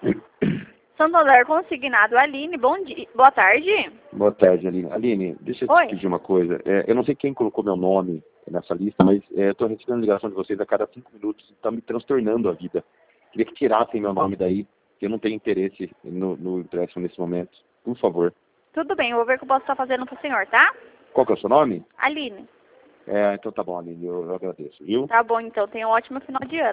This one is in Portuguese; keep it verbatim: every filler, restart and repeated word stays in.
Santander Consignado, Aline, bom dia. Boa tarde. Boa tarde, Aline. Aline, deixa eu Oi. te pedir uma coisa. É, eu não sei quem colocou meu nome nessa lista, mas é, eu estou recebendo ligação de vocês a cada cinco minutos. Está me transtornando a vida. Queria que tirassem meu nome daí, que eu não tenho interesse no, no empréstimo nesse momento. Por favor. Tudo bem, eu vou ver o que eu posso estar fazendo pro senhor, tá? Qual que é o seu nome? Aline. É, então tá bom, Aline. Eu, eu agradeço, viu? Tá bom, então. Tenha um ótimo final de ano.